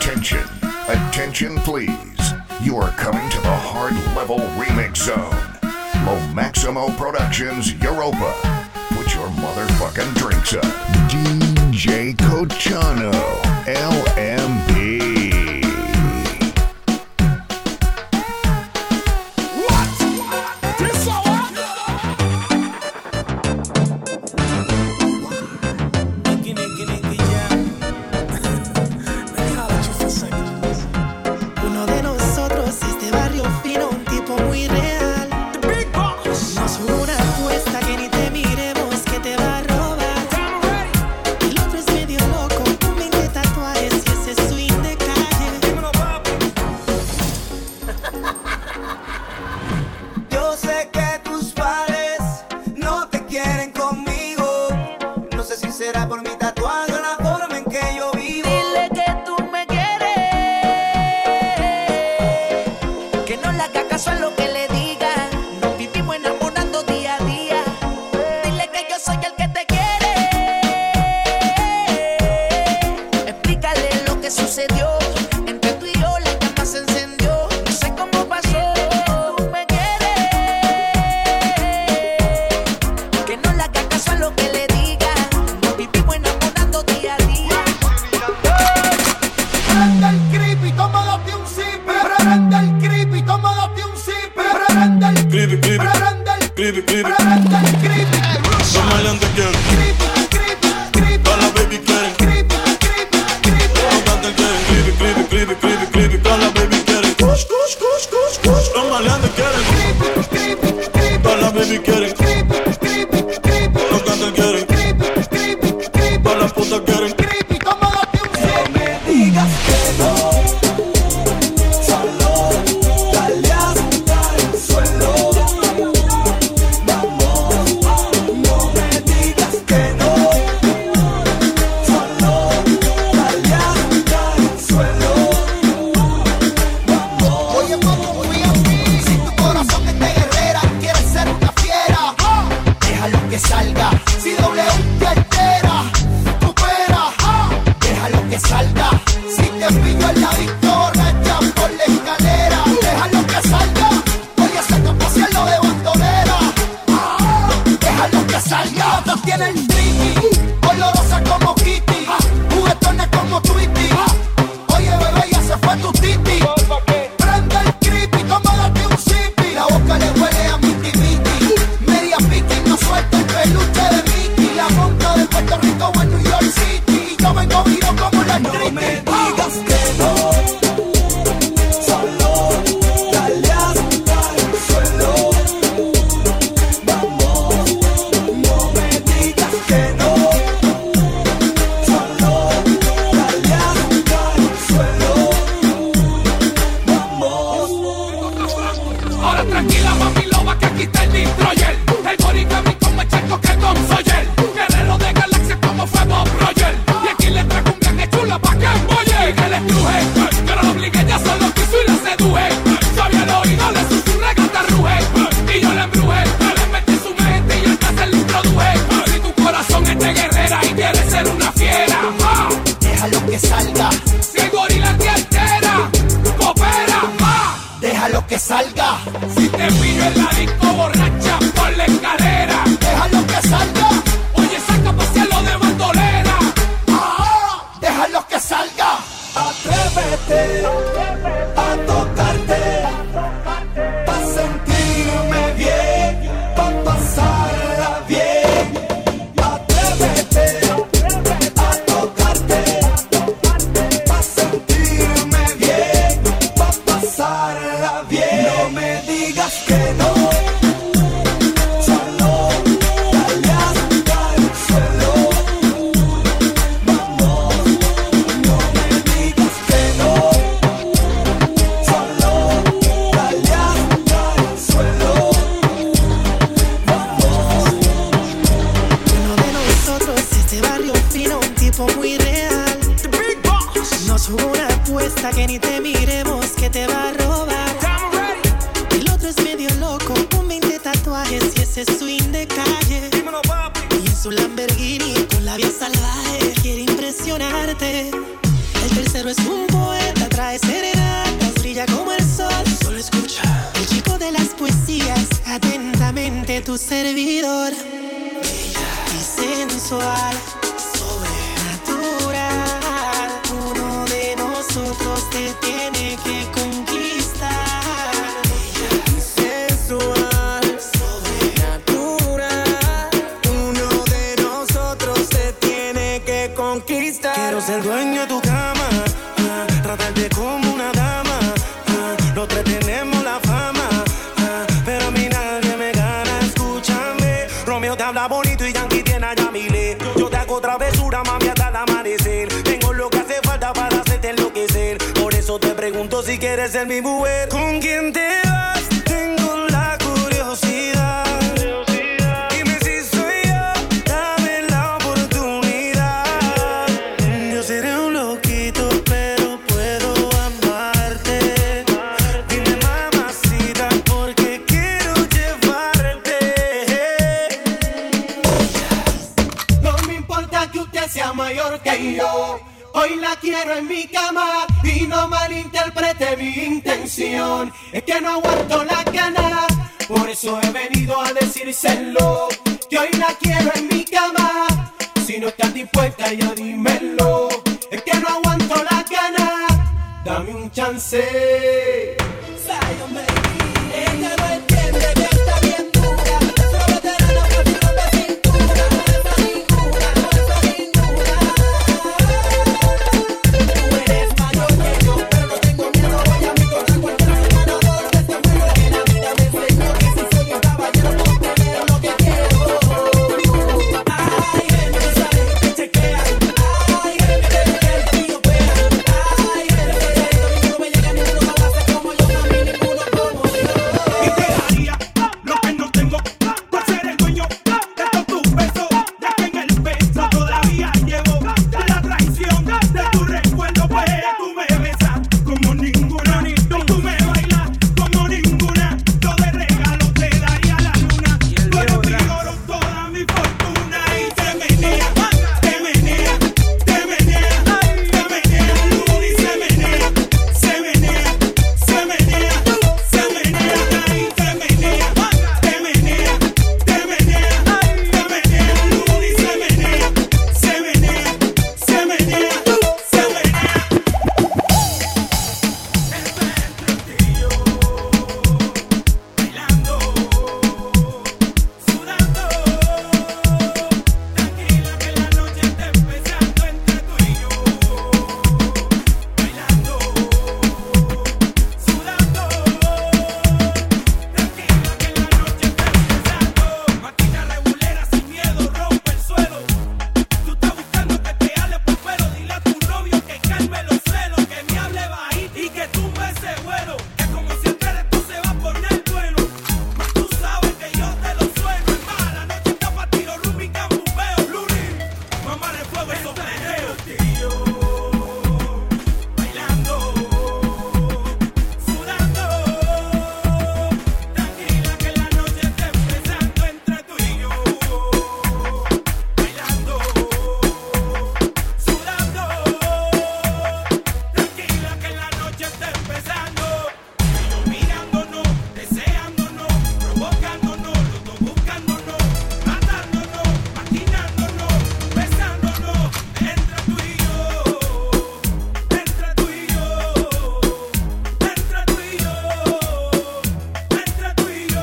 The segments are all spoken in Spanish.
Attention, attention please. You are coming to the Hard Level Remix Zone. Lo Maximo Productions Europa. Put your motherfucking drinks up. DJ Cochano, LMP. Su Lamborghini con la vida salvaje quiere impresionarte. El tercero es un poeta. de tu servidor, bella y sensual, sobrenatural. Uno de nosotros te tiene que conquistar, bella y sensual, sobrenatural. Uno de nosotros te tiene que conquistar. Quiero ser dueño de tu cama, tratarte como una dama. Los tres tenemos la fama, pero a mí nadie me gana. Escúchame, Romeo te habla bonito y Yankee tiene a Yamile. Yo te hago travesura, mami, hasta el amanecer. Tengo lo que hace falta para hacerte enloquecer. Por eso te pregunto si quieres ser mi mujer. ¿Con quién te vas? Tengo la curiosidad. Dime si soy yo, dame la oportunidad. Yo seré un loquito, pero puedo amarte. Dime, mamacita, porque quiero llevarte. No me importa que usted sea mayor que yo. Hoy la quiero en mi cama y no malinterprete mi intención. Es que no aguanto la gana, por eso he venido a decírselo. Que hoy la quiero en mi cama. Si no estás dispuesta ya dímelo. Es que no aguanto la gana, dame un chance. Zion, baby. Ella no entiende que está bien dura. Solo veterana por si rompe cintura. No está ninguna, no está ninguna. Tú eres mayor que yo, pero no tengo miedo. Voy a mi corral cualquier semana. Dos veces muero que la vida me enseñó que si soy un caballero puedo tener lo que quiero. Ay, gente que sabe que chequea. Ay, gente que pilopea. Ay, gente que no me llega ninguno más hace como yo, mami, ninguno como yo. Y te daría lo que no tengo por ser el dueño de todos tus besos, ya que en el peso todavía llevo la traición de tu recuerdo. Pues tú me besas como ninguna, y tú me bailas como ninguna. Yo de regalo te daría la luna. Tú eres mi oro, toda mi fortuna. Y te menea, te menea, te menea, te menea, luna y se menea, se menea, se menea, se menea, y te menea, te menea, te menea, te menea, luna y se menea, se menea, se menea, se menea. Entre ti y yo, bailando, sudando, tranquila que la noche está empezando. Entre tú y yo, bailando, sudando, tranquila que la noche está empezando. Máquina regulera sin miedo, rompe el suelo. Tú estás buscando que te hable por pelo. Dile a tu novio que calme los celos, que me hable bajito y que tumbe ese vuelo. Que como siempre esto se va a poner bueno. Mas tú sabes que yo te lo sueno. Es más, la noche está pa' tiro, rumbi, cambubeo, bluri. Mamá de fuego, esos peneos, tío. Bailando, sudando, tranquila que la noche está empezando. Entre tú y yo, bailando, sudando, tranquila que la noche está empezando. Y yo mirándonos, deseándonos, provocándonos, los dos buscándonos, matándonos, maquinándonos, besándonos. Entre tú y yo, entre tú y yo, entre tú y yo, entre tú y yo.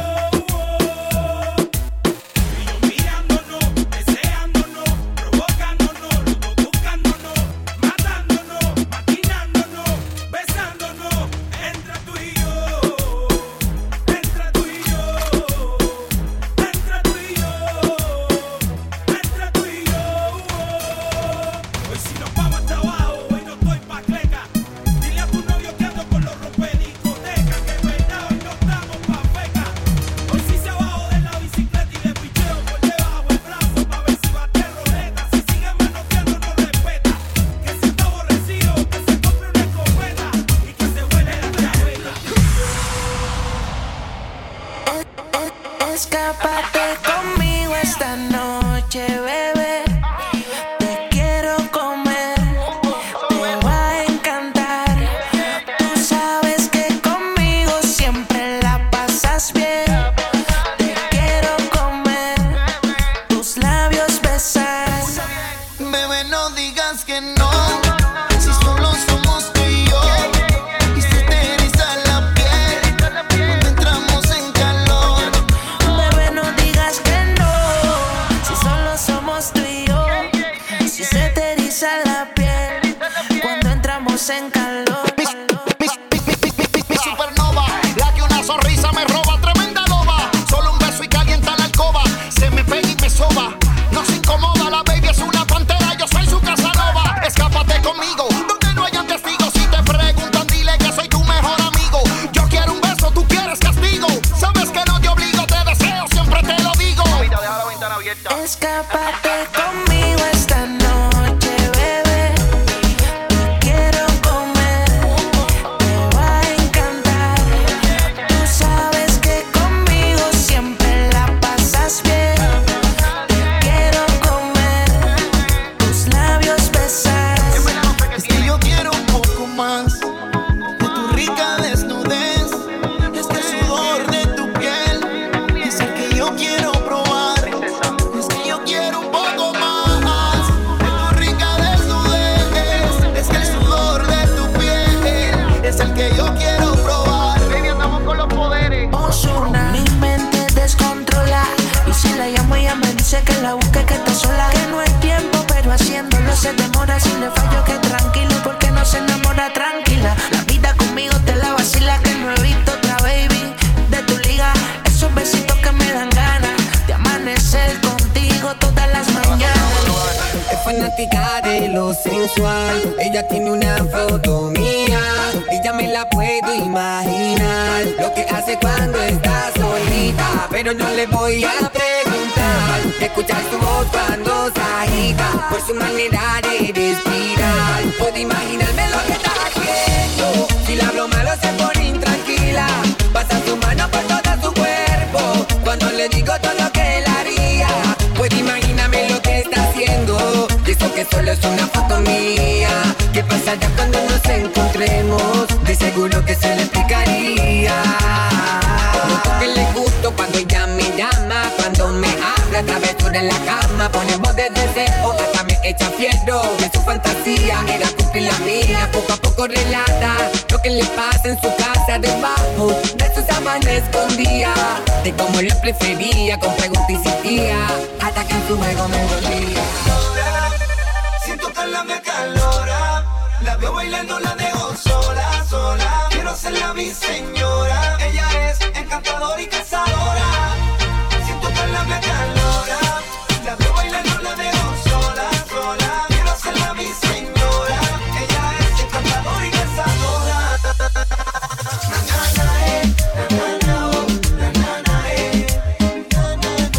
Y yo mirándonos, deseándonos, provocándonos, los dos buscándonos, matándonos, maquinándonos, besándonos. Entre tú y yo, entre tú y yo, entre tú y yo, entre tú y yo. Hoy si nos vamos hasta abajo, hoy no estoy pa' cleca. Dile a tu novio que ando con los rompediscotecas, que es verdad, hoy no estamos pa' feca. Hoy sí se abajo de la bicicleta y le picheo por debajo el brazo pa' ver si bate roleta. Si sigue manoteando no respeta. Que si está aborrecido, que se compre una escopeta y que se vuele la chaveta. Escápate conmigo esta noche, bebé. Te quiero comer, te va a encantar. Tú sabes que conmigo siempre la pasas bien. Te quiero en calor. Mi supernova, la que una sonrisa me roba, tremenda loba. Solo un beso y calienta la alcoba. Se me pega y me soba, no se incomoda. La baby es una pantera, yo soy su Casanova. Escápate conmigo, donde no hayan testigos. Si te preguntan, dile que soy tu mejor amigo. Yo quiero un beso, tú quieres castigo. Sabes que no te obligo, te deseo, siempre te lo digo. Deja la ventana abierta. Escápate conmigo esta noche, bebé. Te quiero comer, te va a encantar. Tú sabes que conmigo siempre la pasas bien. Te quiero comer, tus labios besar. Es que yo quiero un poco más de tu rica desnudez. Este sudor de tu piel es el que yo quiero probar. Es que yo quiero un poco más de tu rica desnudez. Es que el sudor de tu piel es el que yo quiero probar. Baby, andamos con los poderes. Ozuna. Mi mente descontrola. Y si la llamo ella me dice que la busque, que está sola. Que no es tiempo pero haciéndolo se demora. Si le fallo que tranquilo porque no se enamora tranquila. La vida conmigo te la vacila, que no he visto otra baby de tu liga. Esos besitos que me dan ganas de amanecer contigo todas las mañanas. Es fanática de lo sensual. Ella tiene una foto mía. Ella me la puedo imaginar. Lo que hace cuando está solita. Pero no le voy a preguntar. Escuchar su voz cuando se agita. Por su manera de respirar. Puedo imaginarme lo que está haciendo. Si la hablo malo se pone intranquila. Pasa su mano por todo su cuerpo. Cuando le digo todo lo que él haría. Puedo imaginarme lo que está haciendo. Y eso que solo es una foto mía. ¿Qué pasará cuando nos encontremos? De seguro que se le explicaría. Noto que le gusto cuando ella me llama. Cuando me habla, travesura en la cama. Pone voz de deseo, hasta me echa fierro. De su fantasía era cumplir la mía. Poco a poco relata lo que le pasa en su casa. Debajo de su sábana escondía. De cómo lo prefería, con preguntas insistía. Hasta que en su juego me volvía. Siento que la me acalora. La veo bailando, la dejo sola, sola. Quiero hacerla mi señora. Ella es encantadora y cazadora. Siento que la me acalora. La veo bailando, la dejo sola, sola. Quiero hacerla mi señora. Ella es encantadora y cazadora. Na na na na na oh, na na na na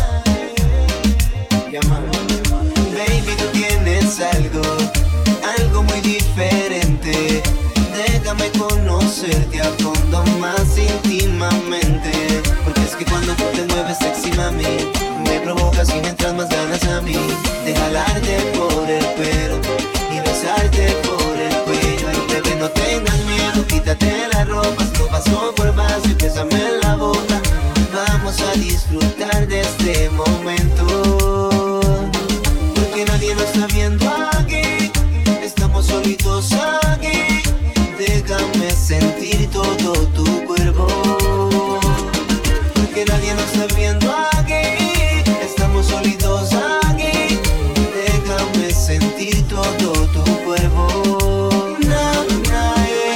na. Llama. Baby, tú tienes algo muy diferente. Déjame conocerte a fondo más íntimamente. Porque es que cuando tú te mueves sexy, mami, me provocas y me entras más ganas a mí de jalarte por el pelo y besarte por el cuello. Ay, bebé, no tengas miedo, quítate la ropa, esto paso por vaso y bésame en la boca. Vamos a disfrutar de este momento. Porque nadie nos está viendo aquí. Estamos solitos aquí. Déjame sentir todo tu cuerpo. Porque nadie nos está viendo aquí. Estamos solitos aquí. Déjame sentir todo tu cuerpo. Na na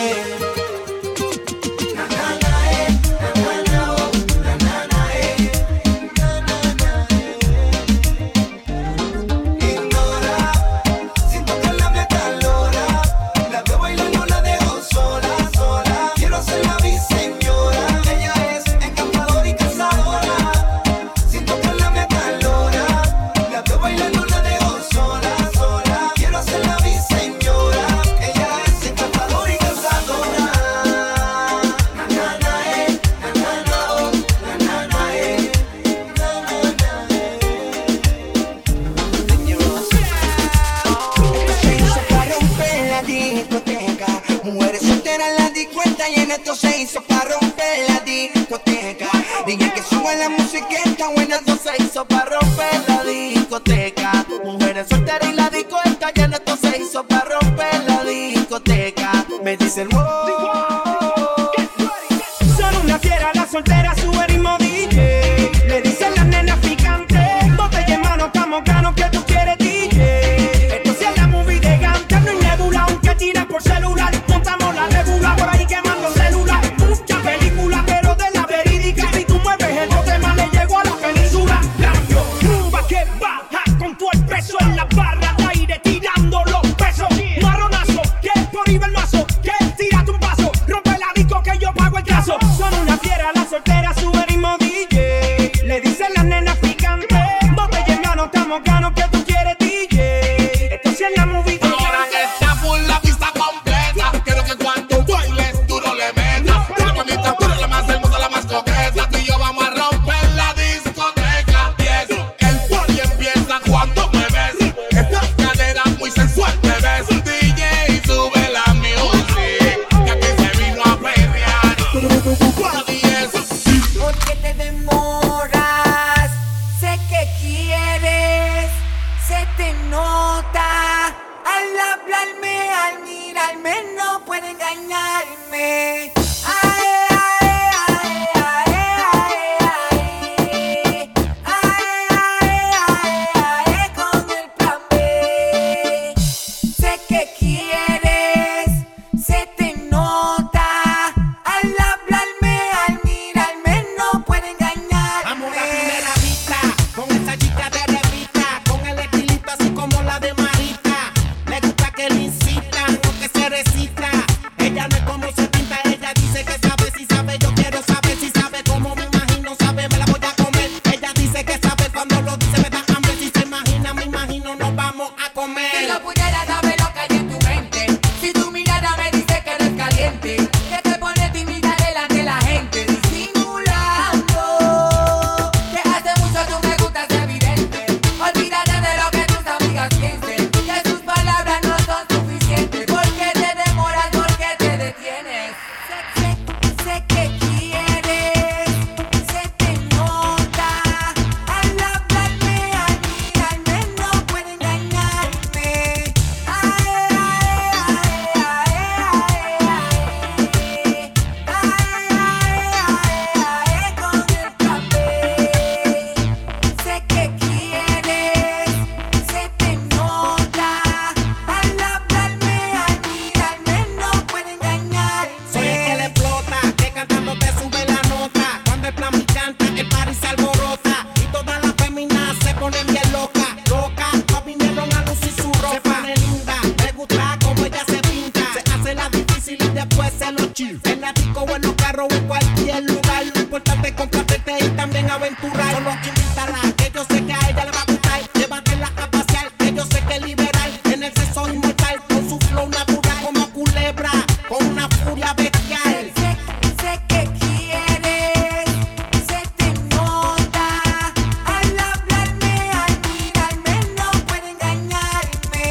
na na na na oh, na na na Ignora. Siento que la me acalora. La veo bailando, la dejo sola, sola. Quiero hacerla mi señora. Ella es encantadora y cazadora. Siento que la me acalora. La veo bailando, la dejo sola, sola. Quiero hacerla mi señora. Ella es encantadora y cazadora. Na na na na na oh, na na na Se hizo para romper la discoteca. Mujeres solteras en la discuenta y en esto se hizo para romper la discoteca. Dije que suba la música, está buena, esto se hizo para romper la discoteca. Mujeres solteras en la discuenta y en esto se hizo para romper la discoteca. Me dicen wow. Son una fiera, la soltera, sube ritmo DJ. Le dicen las nenas picantes. Botella en mano, estamos ganos que tú quieres DJ. Esto sí es la movie de Gante. No hay nebula, aunque tiran por celular. hacer los chill. En la disco o en los carros o en cualquier lugar. Lo importante es compartirte y también aventurar. Solo invítala, que yo sé que a ella le va a gustar. Llévatela a pasear, que yo sé que es liberal. En el sexo inmortal, con su flow natural. Como culebra, con una furia bestial. Sé que quieres, se te nota. Al hablarme, al mirarme, no puede engañarme.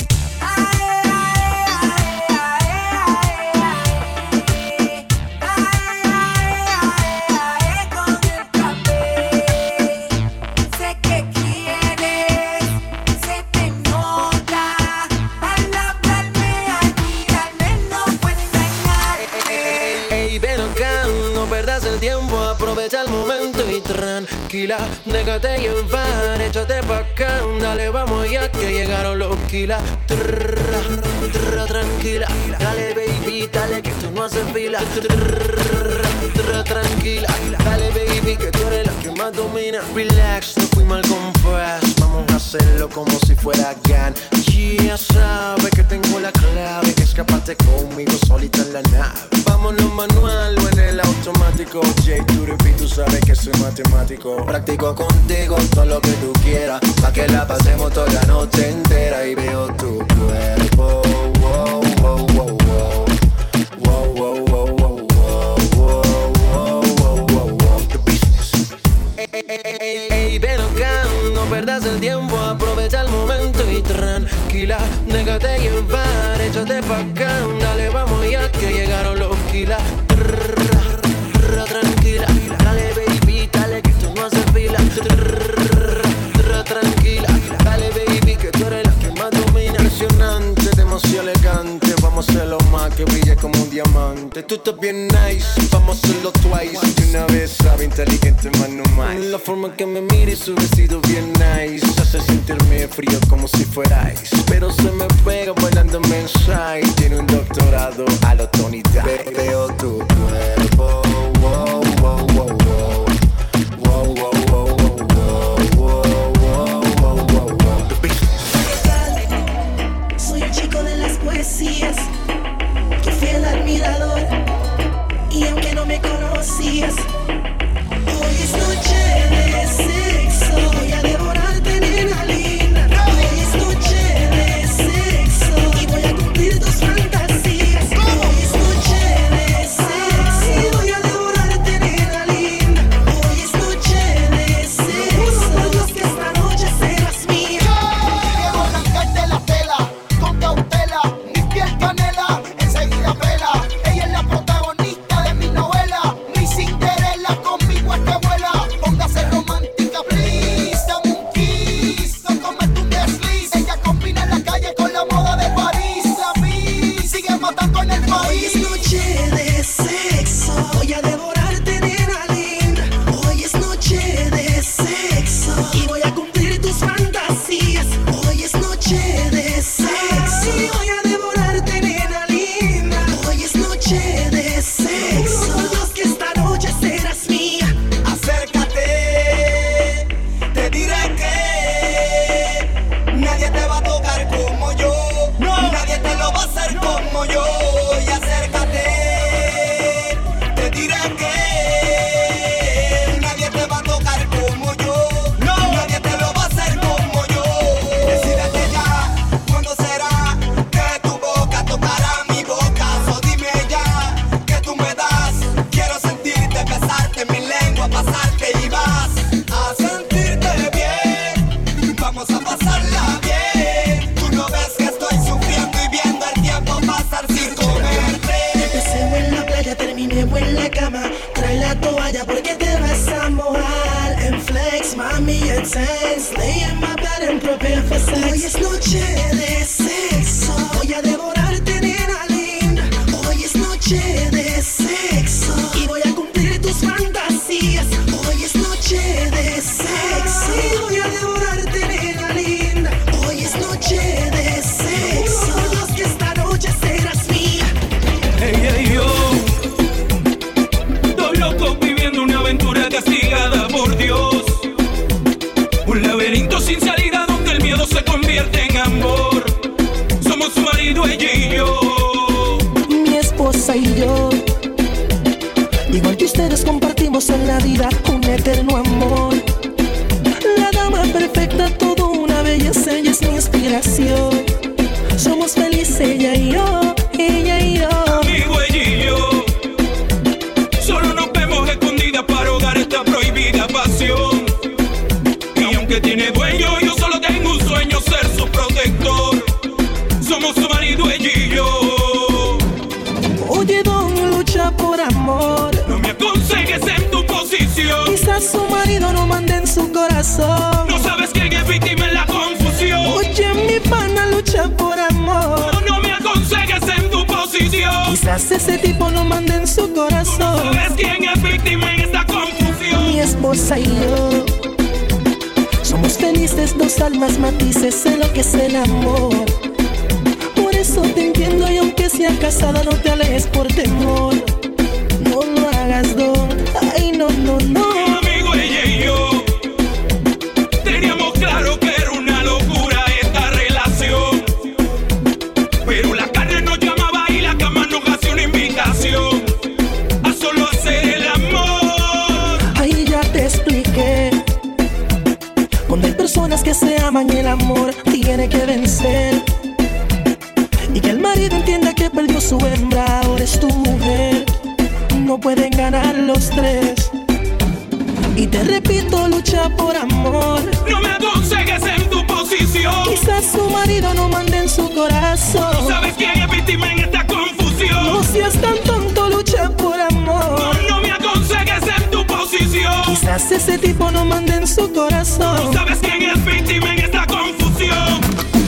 Con el papel. Sé que quieres, se te nota. Al hablarme, al mirarme, no puede engañarme. Ey, ven acá, no perdas el tiempo, aprovecha el momento y tranquila, déjate llevar, échate pa' acá, dale, vamos ya que llegaron los kilas. Tranquila, dale baby, dale que tú no haces fila. Tranquila, dale baby, que tú eres la que más domina. Relax, no fuimos al compás, vamos a hacerlo como si fuera GAN. Ya sabes que tengo la clave, escapate conmigo solita en la nave. Vámonos manual o en el automático. J2P, tú sabes que soy matemático. Practico contigo todo lo que tú quieras, pa' que la pasemos toda la noche entera. Y veo tu cuerpo, wow, wow, wow, wow. Wow, wow, wow, wow, wow, wow, wow, wow, wow. The business. Ey, ven acá, no perdas el tiempo, aprovecha el momento y tranquila, déjate llevar, échate pa' acá, dale, vamos ya que llegaron los kilas. Tranquila, dale baby, dale que tú no haces fila. Tranquila, dale baby, que tú eres la que más domina. Impresionante, demasiado elegante, vamos a hacerlo más que brille como un diamante. Tú estás bien nice, vamos a hacerlo twice. De una vez sabe, inteligente más no más. La forma que me mires, su vestido bien nice, hace sentirme frío como si fuera ice. Pero se me pega bailando mensaje, tiene un doctorado a lo Tony Dice. Veo tu cuerpo, wow, wow, wow, wow. Wow, wow, wow, wow, wow, wow, wow, wow, wow. The business. Soy un chico de las poesías, tu fiel admirador. Y aunque no me conocías, hoy es noche de sexo. Voy a devorarte, nena linda. Hoy es noche de sexo y voy a cumplir tus fantasías. Hoy es noche de sexo y voy a devorarte, nena linda. Hoy es noche de sexo. Dios, que esta noche serás mía. Quiero arrancarte la tela con cautela, mi piel canela, enseguida pela. Ella es la protagonista de mi novela, mi Cinderella, conmigo es que vuela. Póngase romántica, please, dame un kiss, no comete un desliz. Ella combina en la calle con la moda de París. La vi, sigue matando en el Hoy país. es noche de sexo, voy a devorarte, nena linda. Hoy es noche de sexo y voy a cumplir tus fantasías. Hoy es noche de sexo y voy a devorarte, nena linda. Hoy es noche de sexo. Dios, que esta noche serás mía. Acércate, te diré que nadie te va a tocar como yo. Nadie te lo va a hacer como yo. Y acércate, te diré que nadie te va a tocar como yo. Nadie te lo va a hacer como yo. Decídete ya, ¿cuándo será que tu boca tocará mi boca? So dime ya, que tú me das. Quiero sentirte, besarte, mi lengua pasarte y vas a sentirte bien. Vamos a pasarla bien. Tú no ves que estoy sufriendo y viendo el tiempo pasar sin comerte. Empecemos en la playa, terminemos en la cama. Trae la toalla porque te vas a mojar. En flex, mami, and sense. Lay in my bed and prepare for sex. Hoy es noche de sexo. Voy a devorarte, nena linda. Hoy es noche de sexo y voy a cumplir tus fantasías. Hoy es noche de sexo y voy a devorarte, nena linda. Hoy es noche de sexo. Dios, que esta noche serás mía. Yo estoy loco viviendo una aventura castigada por Dios. Un laberinto sin salida donde el miedo se convierte en amor. esposa y yo. Igual que ustedes compartimos en la vida un eterno amor. La dama perfecta, todo una belleza, ella es mi inspiración. Somos felices ella y yo, ella y yo. Amigo ella y yo, solo nos vemos escondidas para ahogar esta prohibida pasión. Y aunque tiene dueño, yo solo tengo un sueño, ser su protector. Somos su marido ella y yo. Oye, don, lucha por amor. No me aconsejes en tu posición. Quizás su marido no mande en su corazón. No sabes quién es víctima en la confusión. Oye, mi pana, lucha por amor. No me aconsejes en tu posición. Quizás ese tipo no mande en su corazón. No sabes quién es víctima en esta confusión. Mi esposa y yo somos felices, dos almas matices en lo que es el amor. Por eso te entiendo y aunque sea casada no te alejes por temor. No lo hagas, don. Ay, no, no, no. Mi amigo ella y yo teníamos claro que era una locura esta relación, pero la carne nos llamaba y la cama nos hacía una invitación a solo hacer el amor. Ay, ya te expliqué. Cuando hay personas que se aman y el amor tiene que vencer, y que el marido entienda que perdió su hembra, ahora es tu mujer. No pueden ganar los tres. Y te repito, lucha por amor. No me aconsejes en tu posición. Quizás su marido no mande en su corazón. No sabes quién es víctima en esta confusión. No seas tan tonto, lucha por amor. No me aconsejes en tu posición. Quizás ese tipo no mande en su corazón. No sabes quién es víctima en esta confusión.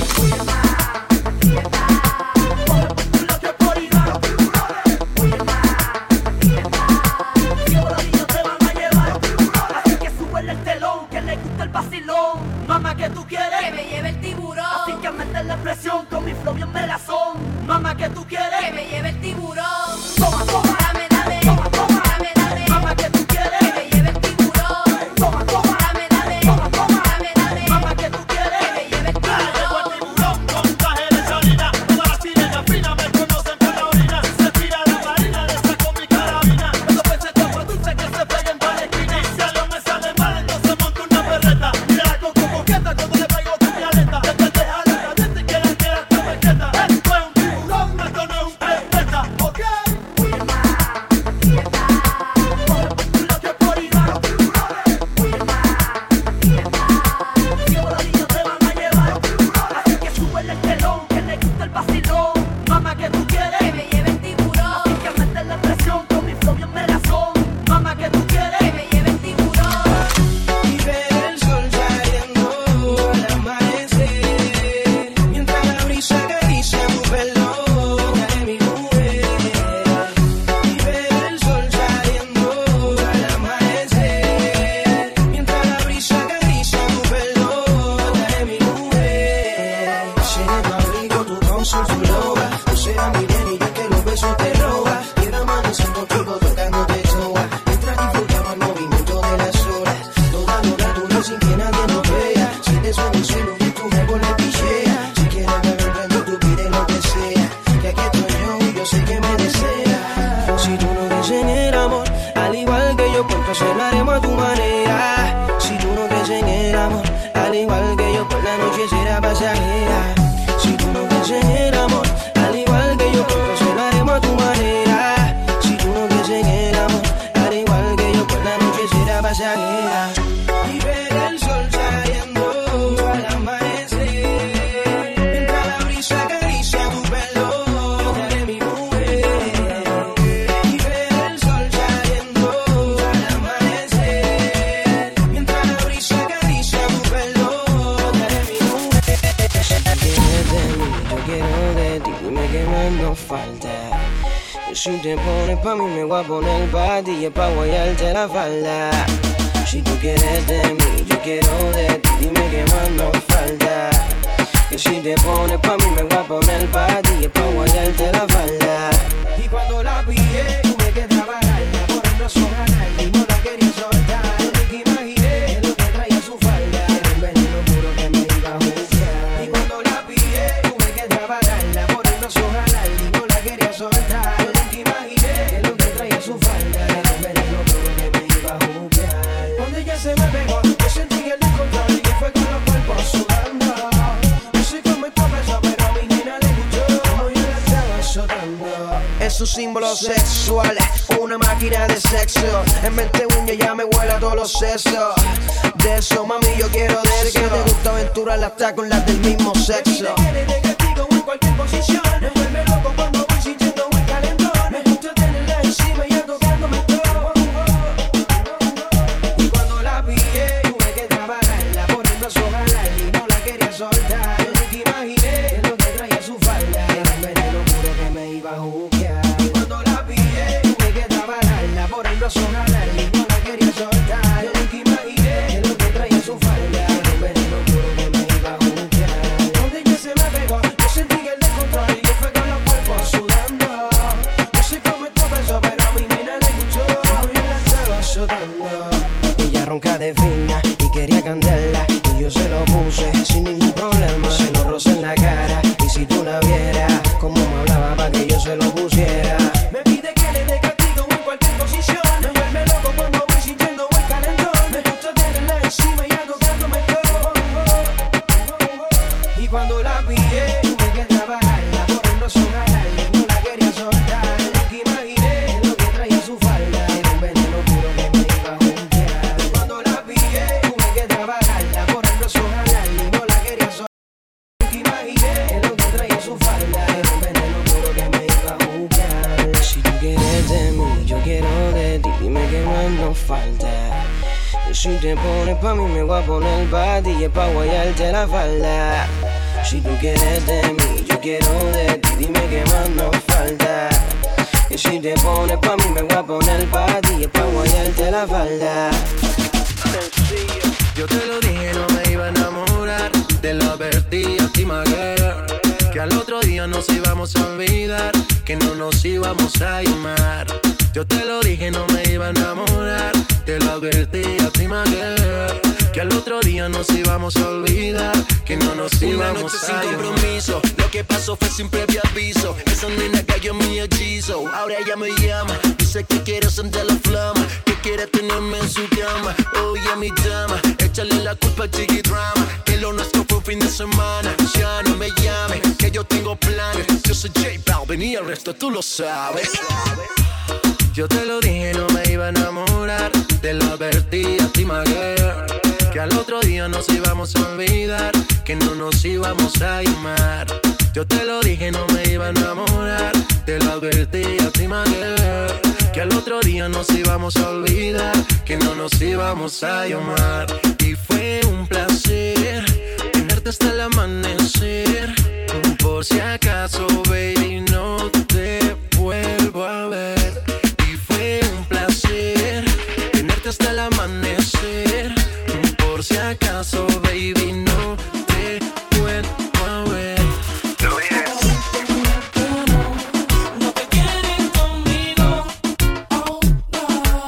Mamá, ¿qué tú quieres? Que me lleve el tiburón. Así que mete la presión con mi flow bien melazón. Mamá, ¿qué tú quieres? Que me lleve el tiburón. Toma, toma, dame, dame, toma, toma, dame, dame. Mamá, ¿qué tú quieres? Que me lleve el tiburón. Toma, toma, dame, dame, toma, toma, dame, dame. Mamá, ¿qué tú quieres? Que me lleve el tiburón. Tiburón con traje de salina. Todas las sirenas finas me conocen por la orina. Se tira la marina, le saco mi carabina. Esos peces de agua dulce que se peguen para la esquina. Si algo me sale mal, entonces monto una perreta. Mira la coco coqueta cuando le pego tu violeta. Te deja la caliente y que la perfecta. Esto es un tiburón, esto no es un perfecta. ¿Ok? Lo que por ir a los tiburones. Que voladillos te van a llevar. Así que sube el telón, que le gusta el vacilón. Mamá, ¿qué tú quieres? Que me lleve el tiburón. Así que mete la presión con mi flow bien melazón. Mamá, ¿qué tú quieres? Que me lleve el tiburón. Y ver el sol saliendo al amanecer, mientras la brisa acaricia tu pelo, de mi mujer. Y ver el sol saliendo al amanecer, mientras la brisa acaricia tu pelo, de mi mujer. Seré tu abrigo, tu consul, tu loba. Tú serás mi nena y yo que los besos te roba. Quiero amanecer contigo tocándote toa, mientras disfrutamos el movimiento de las olas. Toda hora tú no sin que nadie nos vea. Si te suena el cielo y tu ego le pichea. Si quieres ver el reto, tú pides lo que sea. Que aquí estoy yo y yo sé que me desea. Si tú no crees en el amor, al igual que yo, pues entonces lo haremos a tu manera. Si tú no crees en el amor, al igual que yo, pues la noche será pasajera. Si tú no crees en el amor, al igual que yo, pues entonces lo haremos a tu manera. Si tú no crees en el amor, al igual que yo, pues la noche será pasajera. Y ver el sol saliendo al amanecer, mientras la brisa acaricia tu pelo, de mi mujer. Y ver el sol saliendo al amanecer, mientras la brisa acaricia tu pelo, de mi mujer. Si tú quieres de mí, yo quiero de ti, dime qué más nos falta. Si te pones pa' mí, me voy a poner pa' ti, es pa' guayarte la falda. Si tú quieres de mí, yo quiero de ti, dime qué más nos falta. Que si te pones pa' mí, me voy a poner pa' ti, es pa' guayarte la falda. Y cuando la pillé, tú me quedabas bailando, por el brazo ganar, y no la quería soltar. Yo nunca imaginé lo que traía su falda, era un veneno puro que me iba a juzgar. Y cuando la pillé, tú me quedabas bailando, por el brazo ganar, y no la quería soltar. Yo nunca imaginé sus símbolos sexuales. Una máquina de sexo. En 20 uñas ya me huele a todos los sesos. De eso, mami, yo quiero de eso. Que te gusta aventurarla hasta con las del mismo sexo. De castigo en cualquier posición. Me vuelve loco cuando voy sintiendo el calentón. Me gusta tenerla encima y tocándome todo. Y cuando la pillé, tuve que trabajarla. Por el brazo jalar y no la quería soltar. Yo nunca imaginé que lo que traía su falda era un veneno puro que me iba a juguear. Y cuando la pillé, tuve que trabajarla. Por el brazo jalar y no la quería soltar. Yo nunca imaginé que lo que traía su falda era un veneno puro que me iba a juguear. Donde ella se me pegó, yo sentí que el descontrol y yo fue con los cuerpos sudando. No sé cómo esto pasó, pero a mi nena le gustó. Yo la estaba sudando. Ella ronca de fina y quería cantarla. Y yo se lo puse sin ningún problema. Se lo rocé en la cara. Y si tú la vieras, como me hablaba para que yo se lo pusiera. Me pide que le dé castigo en cualquier posición. Me vuelve loco cuando voy sintiendo el calentón. Me gusta tenerla encima y tocándome todo. Y cuando la pillé, tuve que trabajarla. Por el brazo jalarla y no la quería soltar. Nunca imaginé lo que traía su falda. Era un veneno puro que me iba a juntar. Y cuando la pillé, tuve que trabajarla. Por el brazo jalarla y no la quería soltar. Nunca imaginé lo que traía su falda. Era un veneno puro que me iba a juntar. Si tú quieres de mí, yo quiero de ti. Dime qué más nos falta. Si te pones pa' mí, me voy a poner pa' ti. Y es pa' guayarte la falda. Si tú quieres de mí, yo quiero de ti. Dime qué más nos falta. Y si te pones pa' mí, me voy a poner pa' ti. Y es pa' guayarte la falda. Sencillo. Yo te lo dije, no me iba a enamorar. Te lo advertí a ti, my girl, que al otro día nos íbamos a olvidar, que no nos íbamos a llamar. Yo te lo dije, no me iba a enamorar. Te lo advertí a ti, my girl, que al otro día nos íbamos a olvidar, que no nos íbamos a llamar. Una noche sin compromiso, lo que pasó fue sin previo aviso. Esa nena cayó en mi hechizo, ahora ella me llama. Dice que quiere sentir la flama, que quiere tenerme en su cama. Oye, mi dama, échale la culpa al Chiqui Drama, que lo nuestro fue un fin de semana. Ya no me llames, que yo tengo planes. Yo soy J Balvin y el resto tú lo sabes. Yo te lo dije, no me iba a enamorar. Te lo advertí a ti, my girl, que al otro día nos íbamos a olvidar, que no nos íbamos a llamar. Yo te lo dije, no me iba a enamorar. Te lo advertí a ti, my girl, que al otro día nos íbamos a olvidar, que no nos íbamos a llamar. Y fue un placer tenerte hasta el amanecer. Por si acaso, baby, no te vuelvo a ver. Y fue un placer tenerte hasta el amanecer. Por si acaso, baby, no te vuelvo a ver. No te quieren conmigo. Oh no,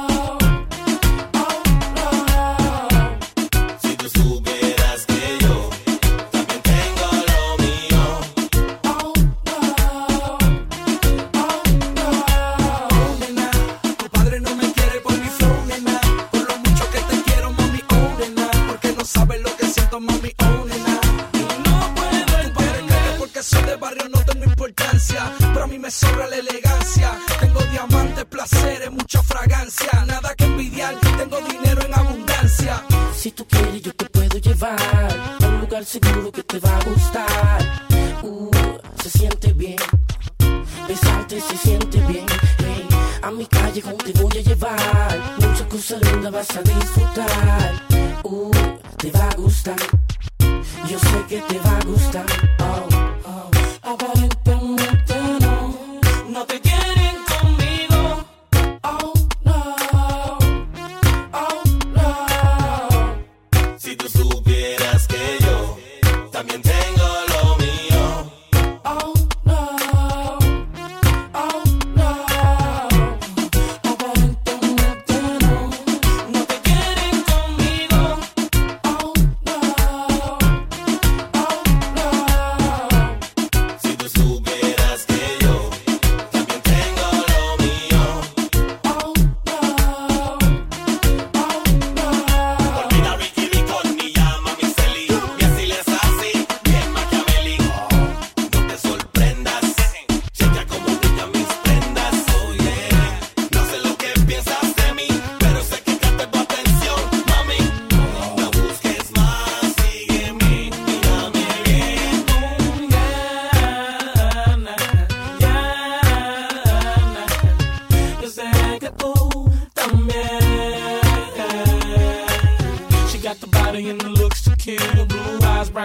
oh no. Si tú supieras que yo también tengo lo mío. Oh no, oh no. Nena, tu padre no me quiere por mi flow, nena. Por lo mucho que te quiero, mami, oh nena. Porque no sabes lo que siento, mami, oh nena. Y no puedo entender porque soy de barrio, no tengo importancia. Pero a mí me sobra la elegancia. Tengo diamantes, placeres, mucha fragancia. Nada que envidiar, tengo dinero en abundancia. Si tú quieres yo te puedo llevar a un lugar seguro que te va a gustar. Se siente bien, besarte se siente bien. Hey, a mi callejón te voy a llevar. Muchas cosas lindas vas a disfrutar. Te va a gustar. Yo sé que te va a gustar. Aparentemente no te quieren conmigo. Oh no, oh no. Si tú supieras que yo también tengo lo mío. Oh no, oh no. Aparentemente no te quieren conmigo.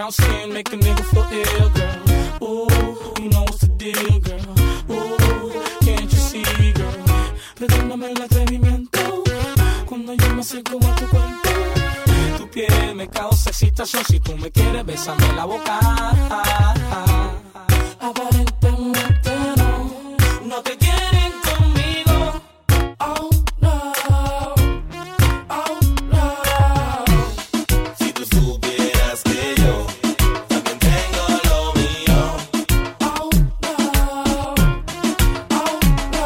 house and make a nigga feel ill, girl. Ooh, you know what's the deal, girl. Ooh, can't you see, girl? Perdóname el atrevimiento cuando yo me acerco a tu cuerpo. Tu piel me causa excitación si tú me quieres besarme la boca. Aparentemente no te quieren conmigo. Oh no, oh no. Si tú supieras que yo también tengo lo mío. Oh no, oh no.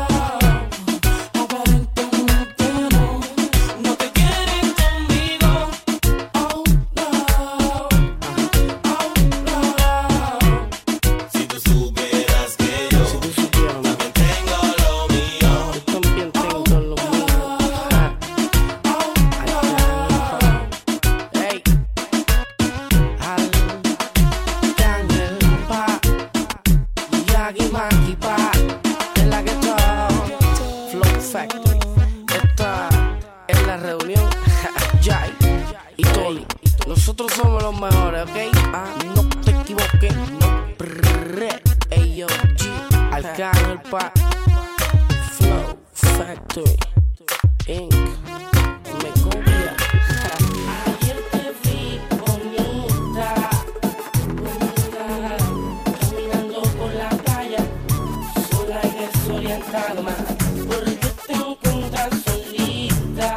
Aparentemente no te quieren conmigo. Oh no, oh no. Si tú supieras que yo también tengo lo mío. También tengo lo mío. Hey, Alan, Daniel, Pa, Yagi, Maki, Pa, en la que está Flow Factory. Esta es la reunión. Jai y Tony. Nosotros somos los mejores, ¿ok? No te equivoques. Ayo, G, Arcángel, Pa, Flow Factory, Inc. Me copia. Ayer te vi bonita, caminando por la playa, sola y desorientada, porque te encuentras solita.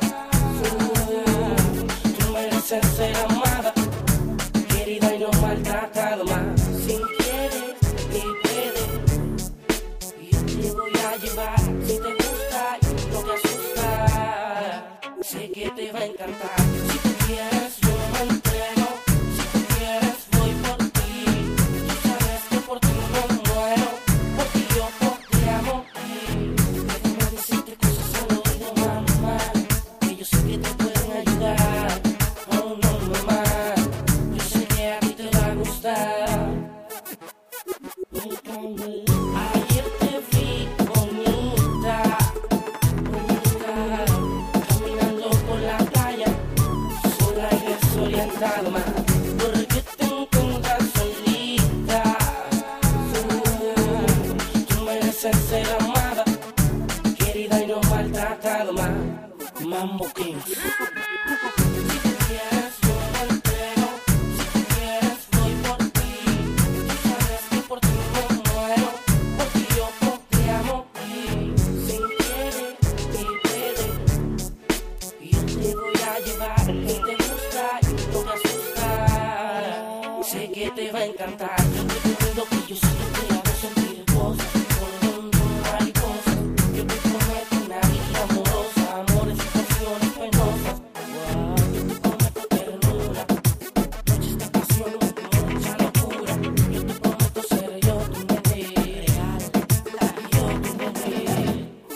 Tú mereces ser amada, querida y no maltratada más. Sin querer ni puedes, yo te voy a llevar. Si te gusta y no te asusta, sé que te va a encantar. Si tú quieres, yo me entrego. Si tú quieres, voy por ti. Tú sabes que por ti me muero, porque yo te amo. Déjame decirte cosas al oído, mamá, que yo sé que te pueden ayudar. Oh no, mamá, yo sé que a ti te va a gustar. Ayer te vi bonita, caminando por la playa, sola y desorientada, porque te encuentras solita. Tú mereces ser amada, querida y no maltratada, Mambo King. Si tú quieres, yo me entrego. Si tú quieres, voy por ti. Tú sabes que por ti me muero, porque yo te amo. Sin querer ni pedir, yo te voy a llevar. Si te gusta y no te asusta, sé que te va a encantar. Yo te prometo que yo sí te hago sentir cosas, por donde mariposas. Yo te prometo una vida amorosa, amores y pasiones penosas. Yo te prometo ternura, noches de pasión, mucha locura. Yo te prometo ser yo tu mujer real, yo tu mujer.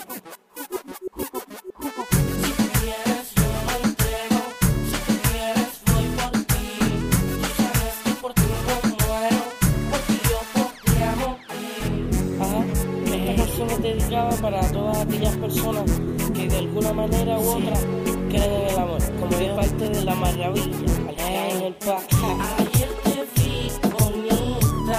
Si tú quieres, yo me entrego. Si tú quieres, voy por ti. Tú sabes que por ti me muero, porque yo te amo. Esta canción es dedicada para todas aquellas personas que de alguna manera u otra creen en el amor, como es parte de la maravilla, Arcángel, Pa. Ayer te vi bonita,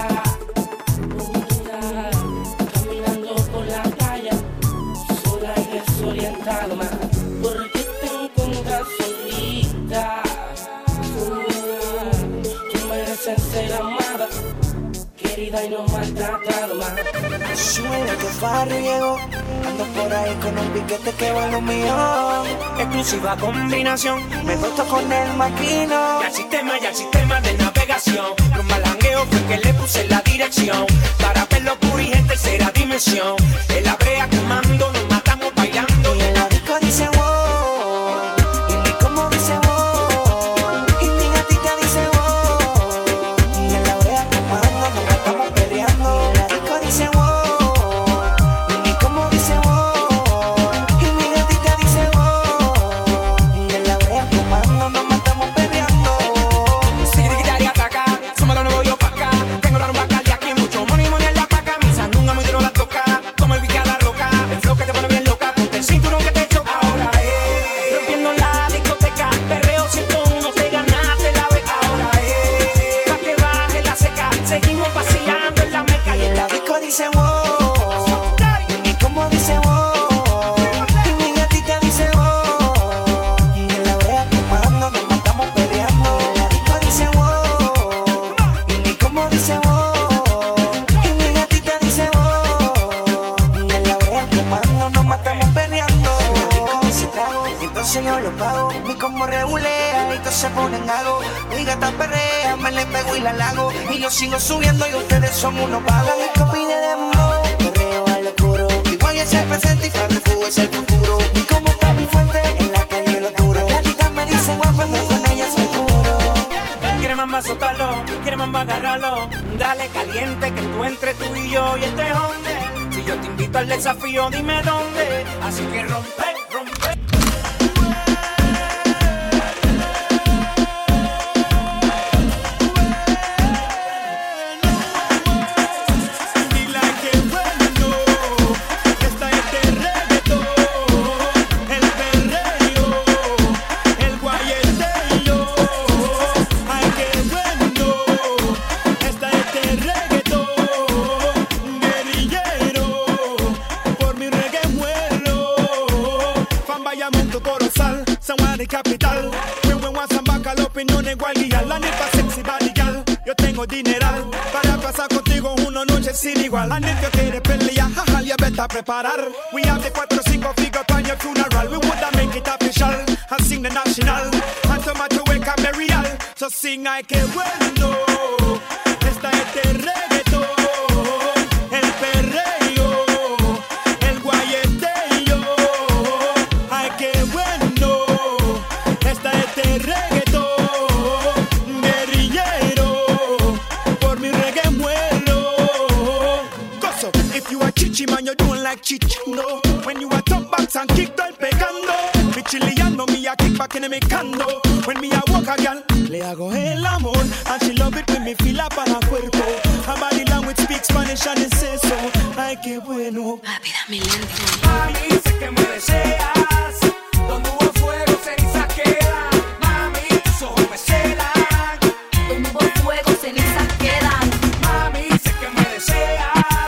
caminando por la playa, sola y desorientada, porque te encuentras solita. Tú mereces ser amada, querida y no maltratada. Suena que barrio llegó, ando por ahí con un piquete que va lo mío. Exclusiva combinación, me gusta con el maquino. Y al sistema de navegación, los malangueos fue que le puse la dirección, para verlo pura y en tercera dimensión. En la brea comando, nos matamos bailando. Y en la disco dice wow, y mi combo dice wow, y mi gatita dice wow. Y en la brea comando, nos matamos peleando. Y en la disco dice wow. Como el Vicky a la tomando, nos matamos peleando. Rico ese trago, entonces yo lo pago. Vi como regulea y todos se ponen gago. Mi gata perrea, me le pego y la lago. Y yo sigo subiendo y ustedes son unos vagos. Y que pide dembow, perreo al oscuro. Igual es el presente y Fran Fuego es el futuro. Y como está mi fuente, en la calle lo duro. La chica me dice guapa, pero con ella soy puro. Quiere mamá soltarlo, quiere mamá agarrarlo. Dale caliente que tú entre tú y yo y este hombre. Si yo te invito al desafío, dime dónde. Así que rompe, rompe. Capital, muy buen WhatsApp, la opinión igual y la neta sexy body gal. Yo tengo dineral para pasar contigo una noche sin igual. La neta quiere pelear, jaja, ya vete a preparar. We have the 4-5 figure on your funeral. We woulda make it official and sing the national. And tomato wake up real. So sing ay que bueno. Esta es de reggaetón, el perreo, el guayeteo. Ay que bueno. Chichi man, you don't like chichando. When you a top box and kick down pegando. Me chileando, me a kick back in me cando. When me a walk a gal, le hago el amor. And she love it when me feel up para cuerpo. Her body language speaks Spanish and it says so. Ay, qué bueno. Papi, dame lento. Mami, sé que me deseas. Donde hubo fuego, cenizas quedan. Mami, tus ojos me celan. Donde hubo fuego, cenizas quedan. Mami, sé que me deseas.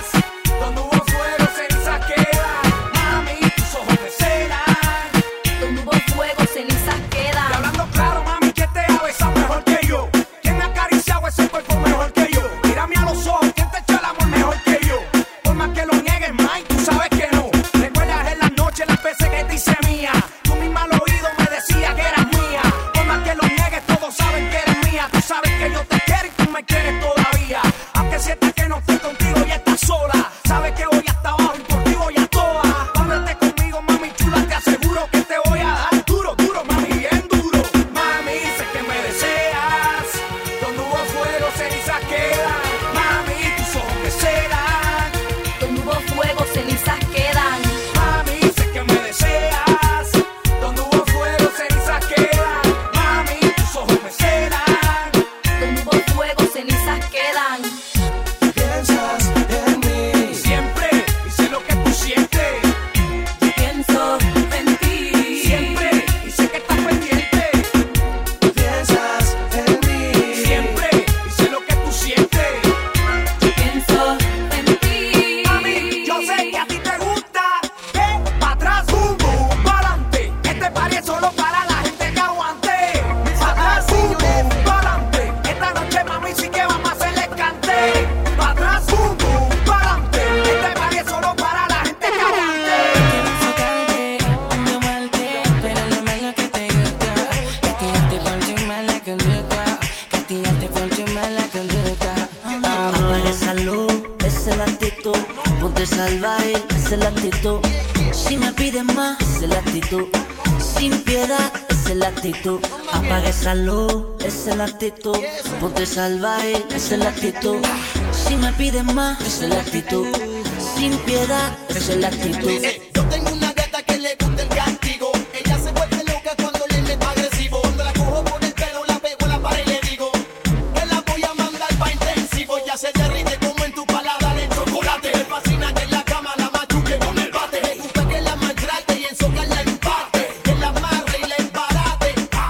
Apaga esa luz, esa es la actitud. Ponte salvaje, esa es la actitud. Si me pides más, esa es la actitud. Sin piedad, esa es la actitud. Yo tengo una gata que le gusta el castigo. Ella se vuelve loca cuando le meto agresivo. Cuando la cojo por el pelo, la pego en la pared y le digo que la voy a mandar pa' intensivo. Ya se derrite como en tu paladar el chocolate. Me fascina que en la cama la machuque con el bate. Me gusta que la maltrate y en soca la empate. Que la amarre y la embarate.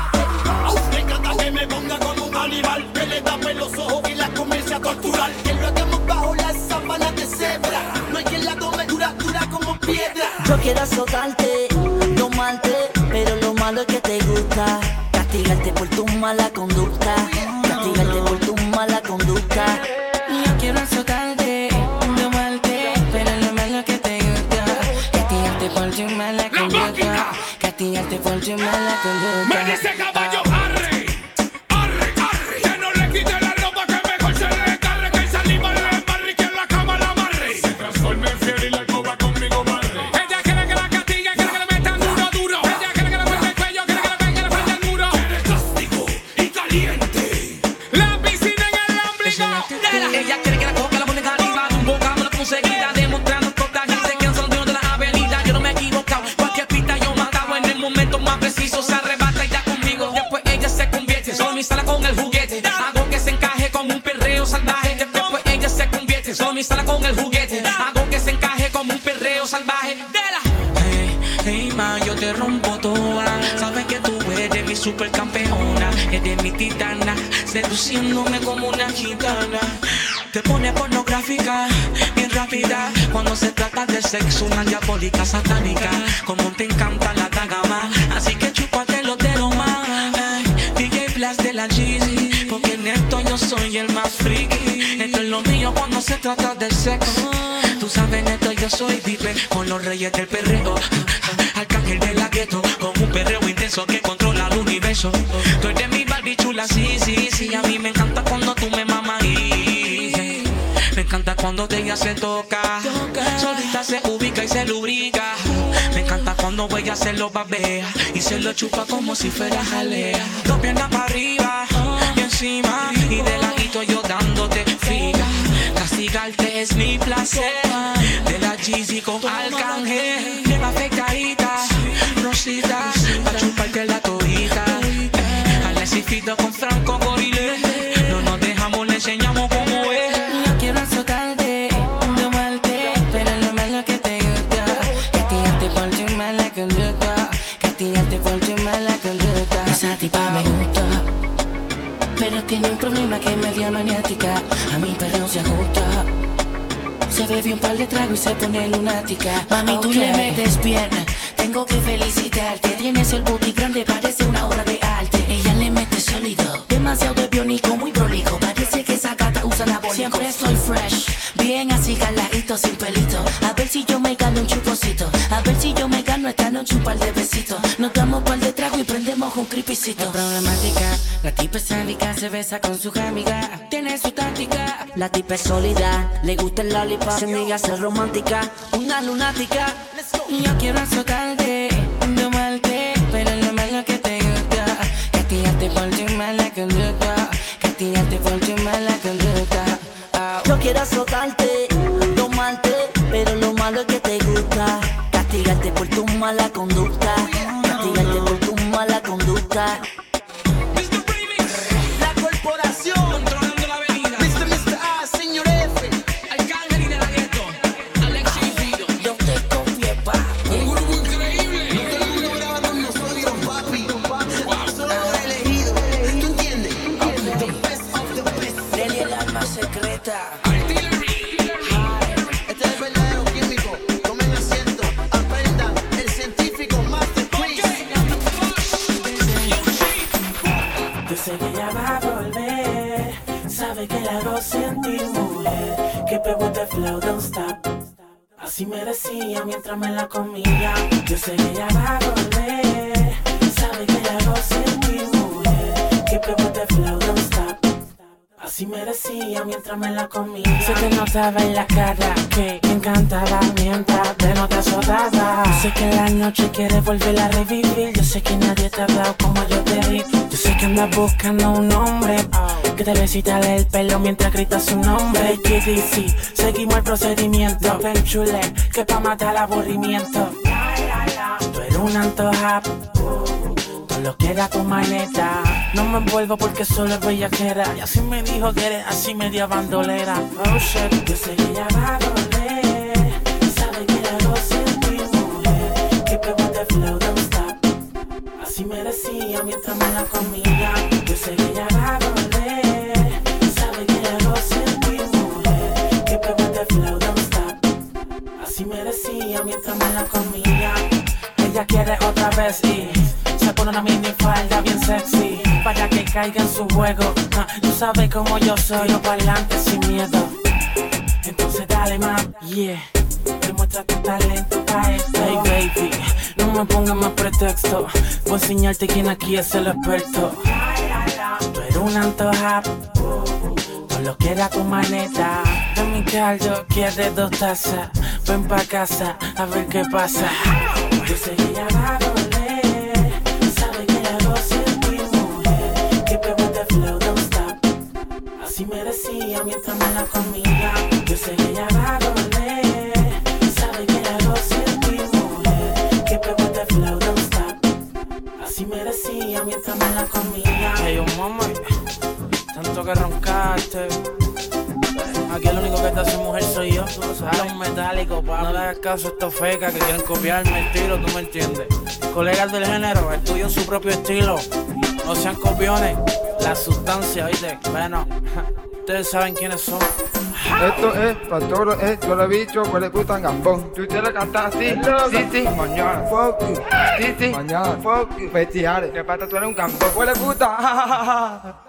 Me encanta que me ponga como un animal. Que le tape los ojos y la comience a torturar. Que lo hagamos bajo las sábanas de cebra. No hay quien la tome dura, dura como piedra. Yo quiero azotarte, tomarte, pero lo malo es que te gusta castigarte por tu mala conducta, castigarte por tu mala conducta. Yo quiero azotarte, tomarte, pero lo malo es que te gusta Castigarte por tu mala conducta. Castigarte por tu mala conducta. Me dice caballo, arre, arre, arre. Que no le quite la ropa, que mejor se le descarre. Que esa lima le embarre y que en la cama la amarre. Se transforme en fiel y la coba conmigo barre. Ella quiere que la castigue, quiere que le metan duro, duro. Ella quiere que le pegue el cuello, quiere que le pegue la frente al muro. Quiere castigo y caliente. La piscina en el ombligo. Ella quiere que la coca la pone arriba de un boca, me lo conseguirá demostrando toda gente que son dueños de la avenida. Yo no me he equivocado, cualquier pista yo mataba en el momento más preciso. Se arrebata ya conmigo, después ella se convierte. Solo me instala con el juguete, hago que se encaje como un perreo salvaje. Después ella se convierte, solo me instala con el juguete, hago que se encaje como un perreo salvaje. Hey, hey, ma, yo te rompo toda. Sabes que tú eres mi supercampeona, eres mi titana, seduciéndome como una gitana. Te pone pornográfica, bien rápida. Cuando se trata de sexo, una diabólica satánica. Como te encanta la dagama, así que chúpatelo de lo más. DJ Blast de la Jeezy, porque en esto yo soy el más friki. Esto es lo mío cuando se trata de sexo. Tú sabes, en esto yo soy vive con los reyes del perreo. Arcángel de la gueto, con un perreo intenso que controla el universo. Tú eres mi Barbie chula, sí, sí, sí. A mí me encanta cuando tú me mamas y me encanta cuando de ella se toca, solita se ubica y se lubrica. Me encanta cuando ella se lo babea y se lo chupa como si fuera jalea. Dos piernas para arriba y encima, y de ladito yo dándote friga. Castigarte es mi placer, de la Jeezy con Arcángel. Bien afectadita, rosita, pa' chuparte la todita. Alexifito con Franco Gorile, no nos dejamos, le enseñamos cómo es. Yo quiero azotarte, domarte, pero lo malo que te gusta. Castigarte por tu mala conducta. Castigarte por tu mala conducta. Esa tipa me gusta, pero tiene un problema que es media maniática. A mi perro se ajusta, se bebe un par de tragos y se pone lunática. Mami, tú le metes pierna, tengo que felicitarte. Tienes el booty grande, parece una obra de arte. Ella le mete sólido, demasiado de biónico, muy prolijo. Parece que esa gata usa anabólico. Siempre estoy fresh, bien así caladito, sin pelito. A ver si yo me gano un chuposito, a ver si yo me gano esta noche un par de besitos. Nos damos par de trago y prendemos un creepycito. Es problemática, la tipa es sádica, se besa con sus amigas, tiene su táctica. La tipa es sólida, le gusta el lollipop, se niega a ser romántica, una lunática. Yo quiero azotarte, domarte, pero lo malo que te gusta. Castigarte por tu mala conducta. Castigarte por tu mala conducta. Yo quiero azotarte, domarte, pero lo malo es que te gusta. Castigarte por tu mala conducta. Castigarte por tu mala conducta. La corporación controlando la avenida. Mr. A, señor F, Arcángel y de la gueto, Alexifito. Yo te confié, pa. Un grupo increíble. No todo el mundo graba con nosotros, papi. Solo los elegidos, ¿tú entiendes? The best of the best. Nelly, el alma secreta. Este es el verdadero químico. Tomen asiento, aprendan el científico Masterpiece. Yo sé que ella va a volver, sabe que la hago sentir mujer. Que pegó de flow, don't stop. Así me decía mientras me la comía. Yo sé que ella va a volver, sabe que la hago sentir mujer. Que pegó de flow, don't stop. Así me decía mientras me la comía. Sé que notaba en la cara que me encantaba mientras de no te azotaba. Yo sé que la noche quieres volver a revivir. Yo sé que nadie te ha hablado como yo te di. Yo sé que andas buscando un hombre que te besita el pelo mientras gritas su nombre. GDC, seguimos el procedimiento. Ven chule, que pa' matar el aburrimiento. Tú eres un antoja, lo que era tu maneta. No me envuelvo porque solo es bellaquera. Y así me dijo que eres así media bandolera. Oh shit, yo sé que ella va a volver, sabe que la hago sentir mujer. Que pegó de flow, don't stop. Así me decía mientras me la comía. Yo sé que ella va a volver, sabe que la hago sentir mujer. Que pegó de flow, don't stop. Así me decía mientras me la comía. Ella quiere otra vez y se pone una minifalda bien sexy para que caiga en su juego. Tú sabes cómo yo soy, yo pa'lante sin miedo. Entonces dale, man, yeah. Demuestra tu talento pa' esto. Hey baby, no me pongas más pretexto. Voy a enseñarte quién aquí es el experto. Tú eres un antoja, todo lo que da tu maneta. De mi caldo quieres 2 tazas. Ven pa' casa a ver qué pasa. Yo sé que ella va a doler, sabe que la goce es mi mujer. Keep it with the flow, don't stop. Así me decía mientras me la comía. Yo sé que ella va a doler, sabe que la goce es mi mujer. Keep it with the flow, don't stop. Así me decía mientras me la comía. Hey, mama, tanto que roncaste. Aquí el único que te hace mujer soy yo, tú lo sabes. Los metálicos, papi. No le hagas caso a estos fecas que quieren copiarme el estilo, tú me entiendes. Colegas del género, estudian su propio estilo. No sean copiones, la sustancia, ¿oíste? Bueno, ustedes saben quiénes son. Esto es para todos los bichos que les gustan gambón. Si usted le canta así, sí, mañana, fuck you. Sí, mañana, fuck you. Bestiales, que pata tú eres un gambón. ¿Cuál le gusta?